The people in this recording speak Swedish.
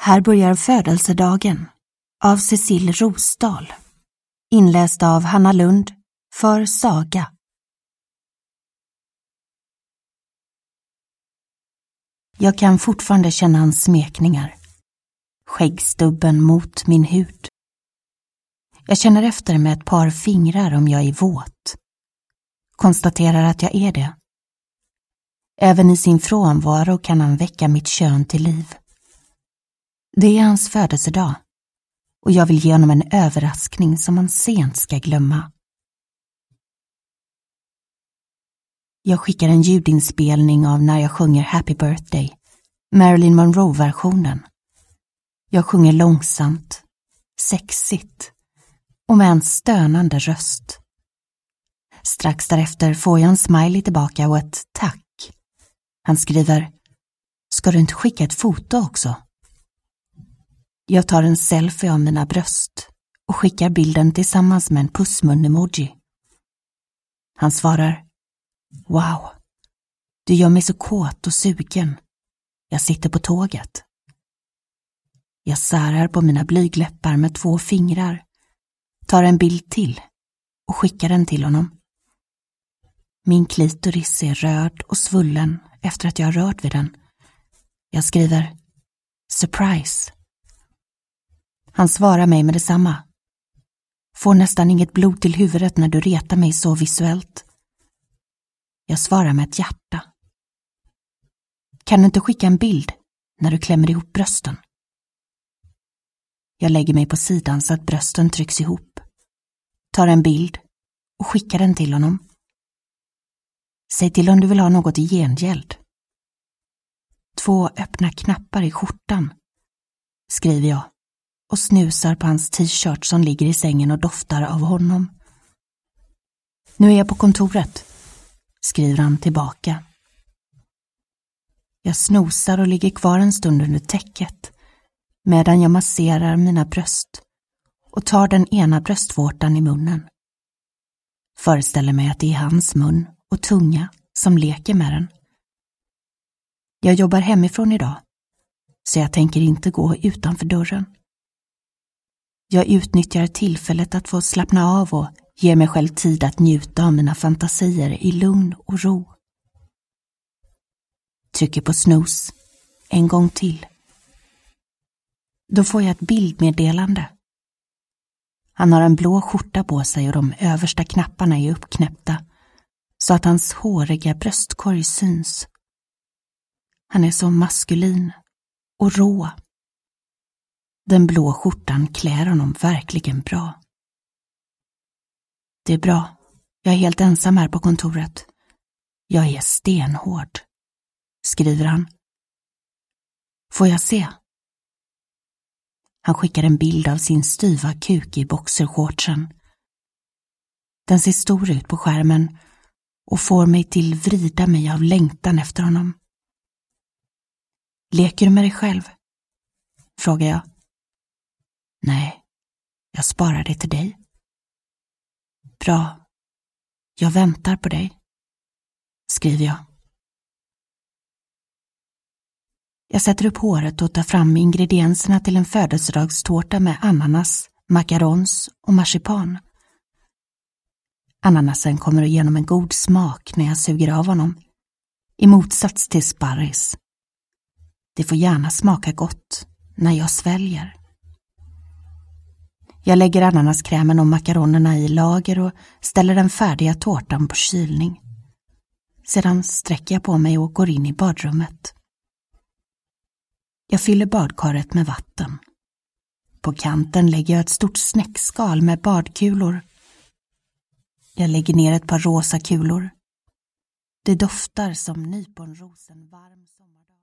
Här börjar födelsedagen av Cecil Rosdahl. Inläst av Hanna Lund för Saga. Jag kan fortfarande känna hans smekningar. Skäggstubben mot min hud. Jag känner efter med ett par fingrar om jag är våt. Konstaterar att jag är det. Även i sin frånvaro kan han väcka mitt kön till liv. Det är hans födelsedag och jag vill ge honom en överraskning som han sent ska glömma. Jag skickar en ljudinspelning av när jag sjunger Happy Birthday, Marilyn Monroe-versionen. Jag sjunger långsamt, sexigt och med en stönande röst. Strax därefter får jag en smiley tillbaka och ett tack. Han skriver: "Ska du inte skicka ett foto också?" Jag tar en selfie av mina bröst och skickar bilden tillsammans med en pussmun-emoji. Han svarar: "Wow, du gör mig så kåt och sugen. Jag sitter på tåget." Jag särar på mina blygläppar med 2 fingrar, tar en bild till och skickar den till honom. Min klitoris är röd och svullen efter att jag har rört vid den. Jag skriver: "Surprise." Han svarar mig med detsamma. "Får nästan inget blod till huvudet när du retar mig så visuellt." Jag svarar med ett hjärta. "Kan du inte skicka en bild när du klämmer ihop brösten?" Jag lägger mig på sidan så att brösten trycks ihop. Tar en bild och skickar den till honom. "Säg till om du vill ha något i gengäld." 2 öppna knappar i skjortan, skriver jag och snusar på hans t-shirt som ligger i sängen och doftar av honom. "Nu är jag på kontoret", skriver han tillbaka. Jag snosar och ligger kvar en stund under täcket medan jag masserar mina bröst och tar den ena bröstvårtan i munnen. Föreställer mig att det är hans mun och tunga som leker med den. Jag jobbar hemifrån idag, så jag tänker inte gå utanför dörren. Jag utnyttjar tillfället att få slappna av och ger mig själv tid att njuta av mina fantasier i lugn och ro. Trycker på snooze en gång till. Då får jag ett bildmeddelande. Han har en blå skjorta på sig och de översta knapparna är uppknäppta så att hans håriga bröstkorg syns. Han är så maskulin och rå. Den blå skjortan klär honom verkligen bra. "Det är bra. Jag är helt ensam här på kontoret. Jag är stenhård", skriver han. "Får jag se?" Han skickar en bild av sin styva kuk i boxershortsen. Den ser stor ut på skärmen och får mig till vrida mig av längtan efter honom. "Leker du med dig själv?" frågar jag. "Nej, jag sparar det till dig." "Bra, jag väntar på dig", skriver jag. Jag sätter upp håret och tar fram ingredienserna till en födelsedagstårta med ananas, macarons och marsipan. Ananasen kommer att ge honom en god smak när jag suger av honom, i motsats till sparris. Det får gärna smaka gott när jag sväljer. Jag lägger ananaskrämen och makaronerna i lager och ställer den färdiga tårtan på kylning. Sedan sträcker jag på mig och går in i badrummet. Jag fyller badkaret med vatten. På kanten lägger jag ett stort snäckskal med badkulor. Jag lägger ner ett par rosa kulor. Det doftar som nyponrosen varm sommardag.